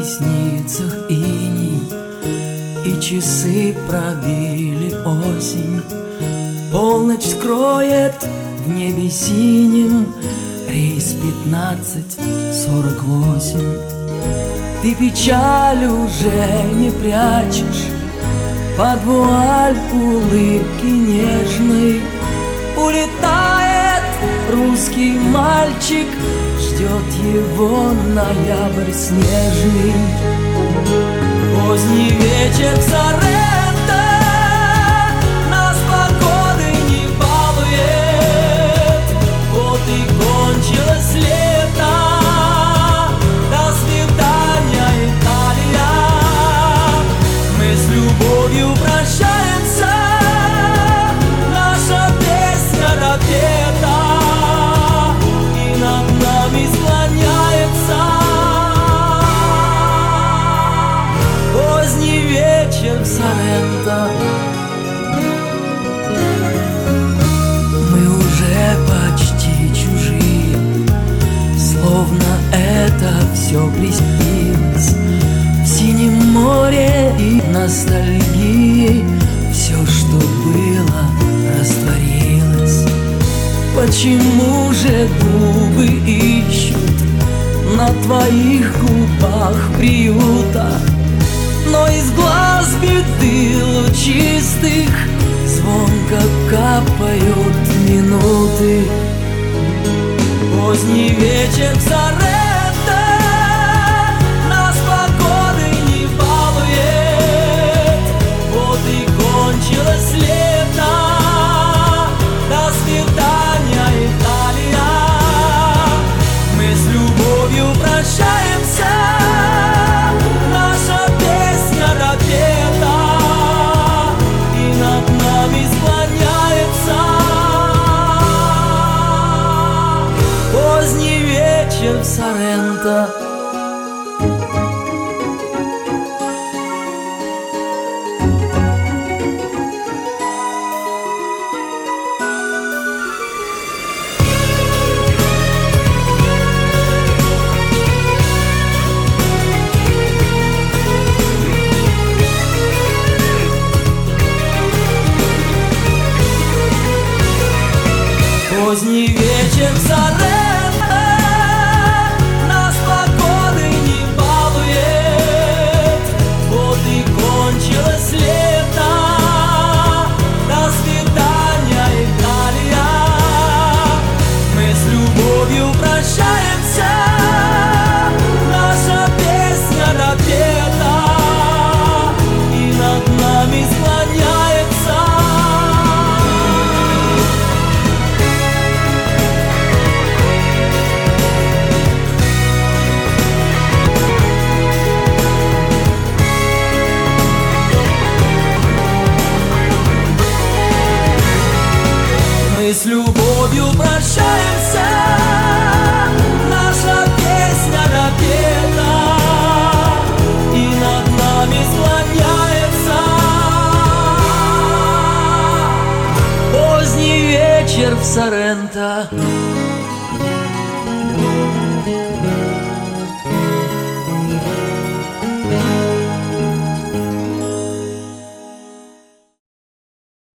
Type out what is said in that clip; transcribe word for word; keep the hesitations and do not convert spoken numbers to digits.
ресницах иней, и часы пробили осень. Полночь скроет в небе синим рейс пятнадцать сорок восемь. Ты печаль уже не прячешь под вуаль улыбки нежной. Улетает русский мальчик, ждет его ноябрь снежный. Поздний вечер в Соренто нас погодой не балует. Вот и кончилось лето, до свидания, Италия. Мы с любовью прощаемся, наша песня допета, и над нами склоняется поздний вечер в Соренто. Мы уже почти чужие, словно это все приснилось. В синем море и ностальгии все, что было, растворилось. Почему же губы ищут на твоих губах приюта? Но из глаз беды лучистых звонко капают минуты. Поздний вечер в Соренто нас погодой не балует. Вот и кончилось лето, до свидания, Италия. Мы с любовью прощаемся, наша песня допета, и над нами склоняется поздний вечер в Соренто. Поздний вечер в Соренто нас погодой не балует. Вот и кончилось лето, до свидания, Италия. Мы с любовью прощаемся, наша песня допета, и над нами склоняется с любовью прощаемся, наша песня допета, и над нами склоняется поздний вечер в Соренто.